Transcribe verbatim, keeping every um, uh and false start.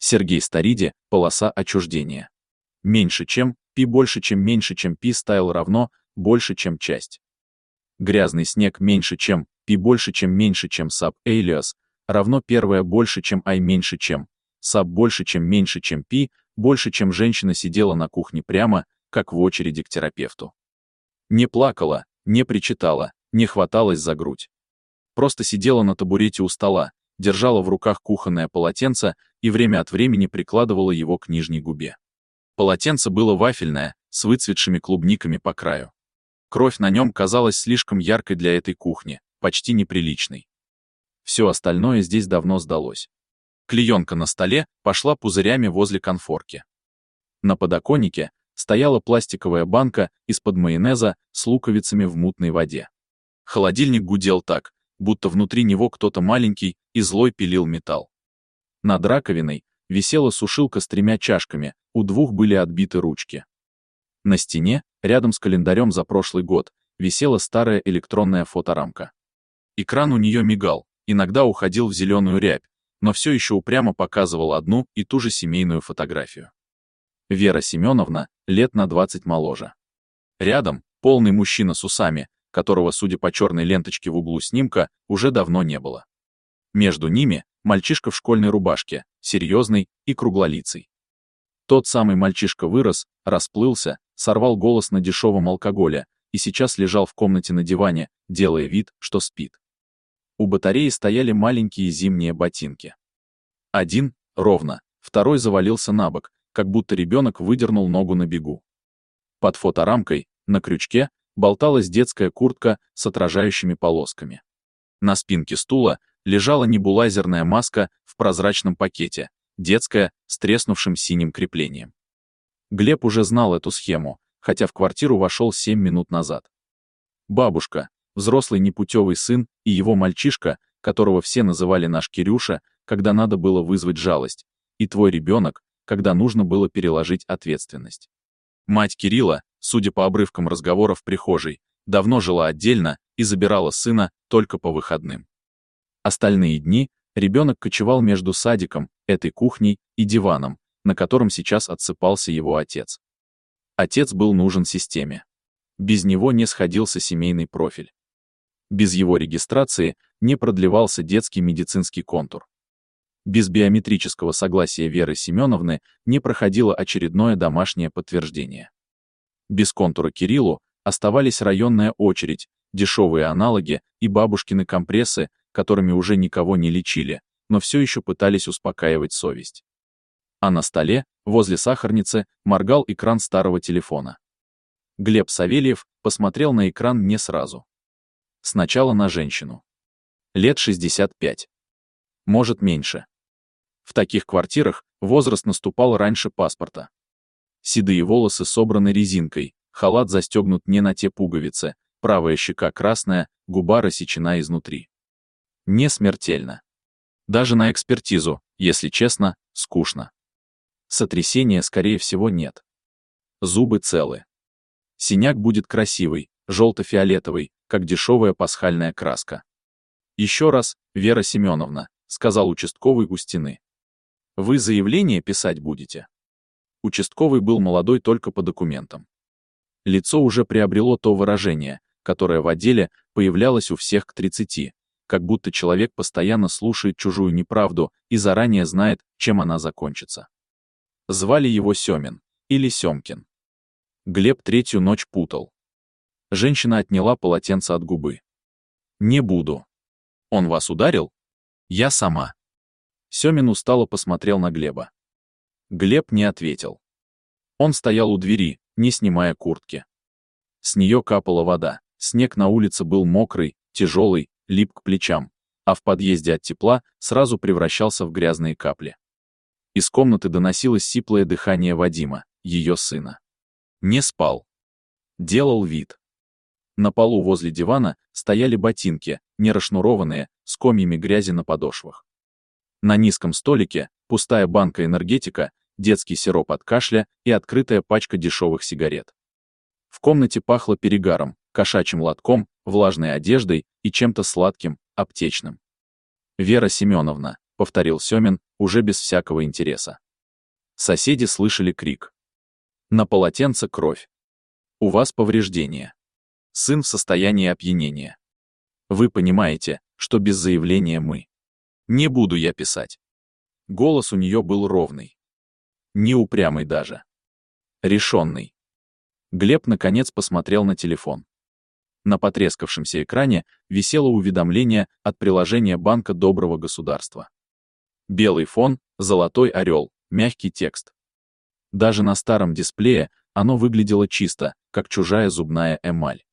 Сергей Стариди, полоса отчуждения. Меньше чем, π больше чем меньше чем π стайл равно, больше чем часть. Грязный снег меньше чем, π больше чем меньше чем саб элиас, равно первое больше чем i меньше чем, саб больше чем меньше чем π, больше чем женщина сидела на кухне прямо, как в очереди к терапевту. Не плакала, не причитала, не хваталась за грудь. Просто сидела на табурете у стола, держала в руках кухонное полотенце и время от времени прикладывала его к нижней губе. Полотенце было вафельное, с выцветшими клубниками по краю. Кровь на нем казалась слишком яркой для этой кухни, почти неприличной. Все остальное здесь давно сдалось. Клеенка на столе пошла пузырями возле конфорки. На подоконнике стояла пластиковая банка из-под майонеза с луковицами в мутной воде. Холодильник гудел так, будто внутри него кто-то маленький и злой пилил металл. Над раковиной висела сушилка с тремя чашками, у двух были отбиты ручки. На стене, рядом с календарем за прошлый год, висела старая электронная фоторамка. Экран у нее мигал, иногда уходил в зеленую рябь, но все еще упрямо показывал одну и ту же семейную фотографию. Вера Семеновна, лет на двадцать моложе. Рядом полный мужчина с усами, которого, судя по черной ленточке в углу снимка, уже давно не было. Между ними мальчишка в школьной рубашке, серьезный и круглолицый. Тот самый мальчишка вырос, расплылся, сорвал голос на дешевом алкоголе и сейчас лежал в комнате на диване, делая вид, что спит. У батареи стояли маленькие зимние ботинки. Один, ровно, второй завалился на бок, как будто ребенок выдернул ногу на бегу. Под фоторамкой, на крючке, болталась детская куртка с отражающими полосками. На спинке стула лежала небулайзерная маска в прозрачном пакете, детская, с треснувшим синим креплением. Глеб уже знал эту схему, хотя в квартиру вошел семь минут назад. Бабушка, взрослый непутевый сын и его мальчишка, которого все называли наш Кирюша, когда надо было вызвать жалость, и твой ребенок, когда нужно было переложить ответственность. Мать Кирилла, судя по обрывкам разговора в прихожей, давно жила отдельно и забирала сына только по выходным. Остальные дни ребенок кочевал между садиком, этой кухней и диваном, на котором сейчас отсыпался его отец. Отец был нужен системе. Без него не сходился семейный профиль. Без его регистрации не продлевался детский медицинский контур. Без биометрического согласия Веры Семеновны не проходило очередное домашнее подтверждение. Без контура Кириллу оставались районная очередь, дешевые аналоги и бабушкины компрессы, которыми уже никого не лечили, но все еще пытались успокаивать совесть. А на столе, возле сахарницы, моргал экран старого телефона. Глеб Савельев посмотрел на экран не сразу. Сначала на женщину. Лет шестьдесят пять. Может, меньше. В таких квартирах возраст наступал раньше паспорта. Седые волосы собраны резинкой, халат застегнут не на те пуговицы, правая щека красная, губа рассечена изнутри. Не смертельно. Даже на экспертизу, если честно, скучно. Сотрясения, скорее всего, нет. Зубы целы. Синяк будет красивый, желто-фиолетовый, как дешевая пасхальная краска. «Еще раз, Вера Семеновна», — сказал участковый у стены. «Вы заявление писать будете?» Участковый был молодой только по документам. Лицо уже приобрело то выражение, которое в отделе появлялось у всех к тридцати, как будто человек постоянно слушает чужую неправду и заранее знает, чем она закончится. Звали его Семин, или Семкин. Глеб третью ночь путал. Женщина отняла полотенце от губы. «Не буду». «Он вас ударил?» «Я сама». Семин устало посмотрел на Глеба. Глеб не ответил. Он стоял у двери, не снимая куртки. С нее капала вода, снег на улице был мокрый, тяжелый, лип к плечам, а в подъезде от тепла сразу превращался в грязные капли. Из комнаты доносилось сиплое дыхание Вадима, ее сына. Не спал. Делал вид. На полу возле дивана стояли ботинки, не расшнурованные, с комьями грязи на подошвах. На низком столике пустая банка энергетика, детский сироп от кашля и открытая пачка дешевых сигарет. В комнате пахло перегаром, кошачьим лотком, влажной одеждой и чем-то сладким, аптечным. «Вера Семеновна», — повторил Семин, уже без всякого интереса. Соседи слышали крик. На полотенце кровь. У вас повреждения. Сын в состоянии опьянения. Вы понимаете, что без заявления мы. Не буду я писать. Голос у нее был ровный. Не упрямый даже. Решенный. Глеб наконец посмотрел на телефон. На потрескавшемся экране висело уведомление от приложения Банка Доброго Государства. Белый фон, золотой орел, мягкий текст. Даже на старом дисплее оно выглядело чисто, как чужая зубная эмаль.